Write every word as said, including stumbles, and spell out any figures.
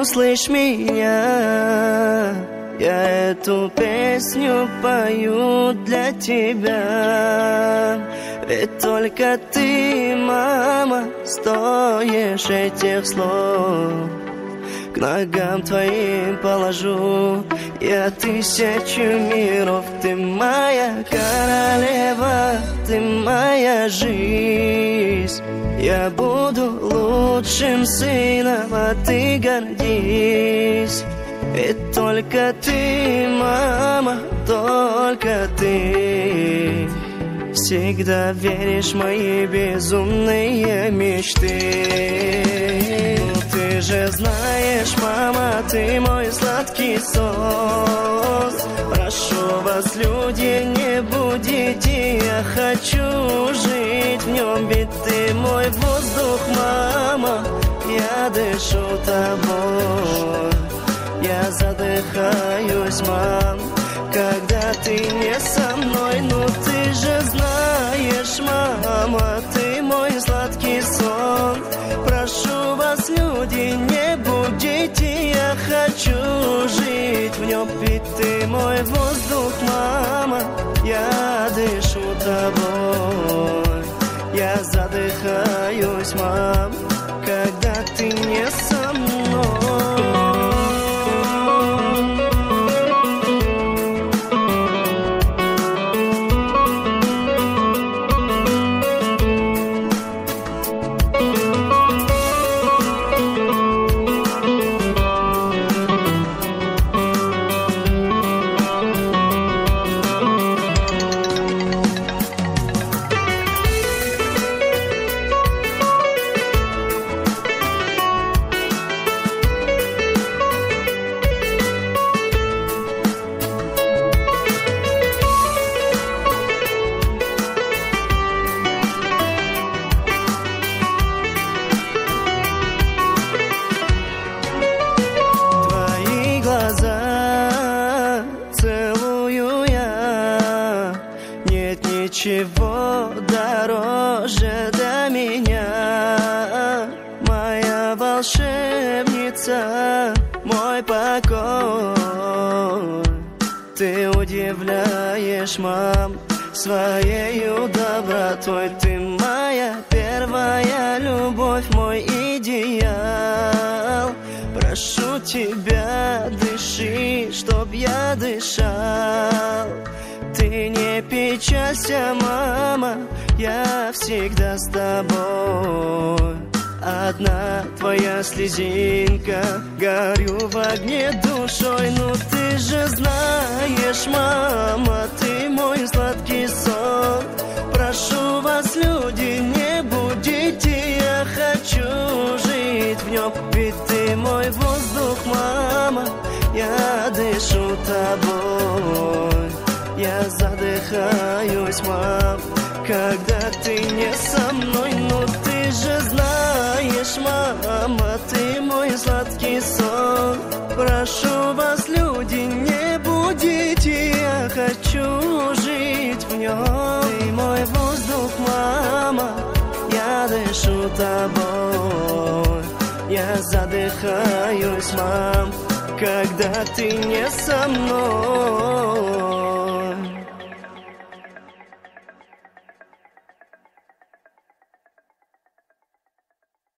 услышь меня, я эту песню пою для тебя. Ведь только ты, мама, стоишь этих слов. К ногам твоим положу я тысячу миров. Ты моя королева, ты моя жизнь. Я буду лучшим сыном, а ты гордись. Ведь только ты, мама, только ты всегда веришь в мои безумные мечты. Ну ты же знаешь, мама, ты мой сладкий сон. Прошу вас, люди, не будите, я хочу жить в нем. Ведь ты мой воздух, мама, я дышу тобой. Я задыхаюсь, мам, когда ты не со мной. Ну ты же знаешь, мама, ты мой сладкий сон. Прошу вас, люди, не будите, я хочу жить в нем. Ведь ты мой воздух, мама, я дышу тобой. Я задыхаюсь, мам, когда ты не со мной. Целую я, нет ничего дороже для меня. Моя волшебница, мой покой. Ты удивляешь, мам, своею добротой. Ты моя первая любовь, мой идеал. Прошу тебя, дыши, чтоб я дышал. Ты не печалься, мама, я всегда с тобой. Одна твоя слезинка, горю в огне душой. Ну ты же знаешь, мама, ты мой сладкий сон. Прошу вас, люди, не будите, я хочу жить в нем. Ведь ты мой воздух, мама, я дышу тобой. Я задыхаюсь, мам, когда ты не со мной. Ну ты же знаешь, мама, ты мой сладкий сон. Прошу вас, люди, не будите, я хочу жить в нем. Ты мой воздух, мама, я дышу тобой. Я задыхаюсь, мам, когда ты не со мной.